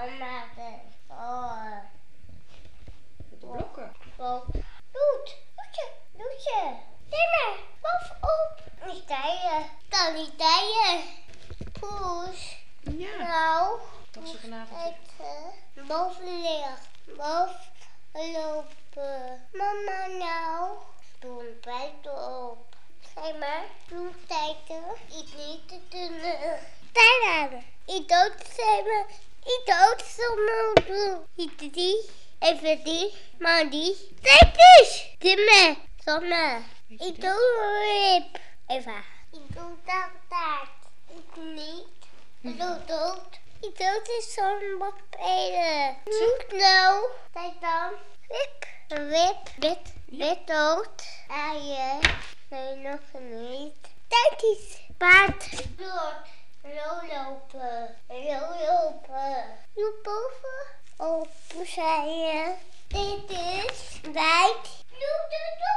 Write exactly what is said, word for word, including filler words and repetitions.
maken. Oh. Met de blokken. Bof. Doet. Doetje. Doetje. Timmer. Bovenop. Niet dijen. Kan niet dijen. Poes. Ja. Nou. Wat ze vanavond eten. Boven ligt. Boven lopen. Mama nou. Doe een buiten op. Zeg maar. Doe kijken. Ik niet te doen. Daar. Ik dood zijn. Ik dood zomaar. Ik die. Even die. Maar die. Kijk eens. Dimme. Zomaar. Ik doe rip. Eva. Ik doe dat taart. Ik niet. Ik doe dood. Ik doe is zo'n spelen. Zoek nou. Kijk dan. Wip. Wip. Wit. Wit dood. Eieren. Nee, nog niet. Kijk eens. Paard. Door. Rol lopen. Rol lopen. Nu boven. Open zijn. Dit is wijd. Doe, doe, doe.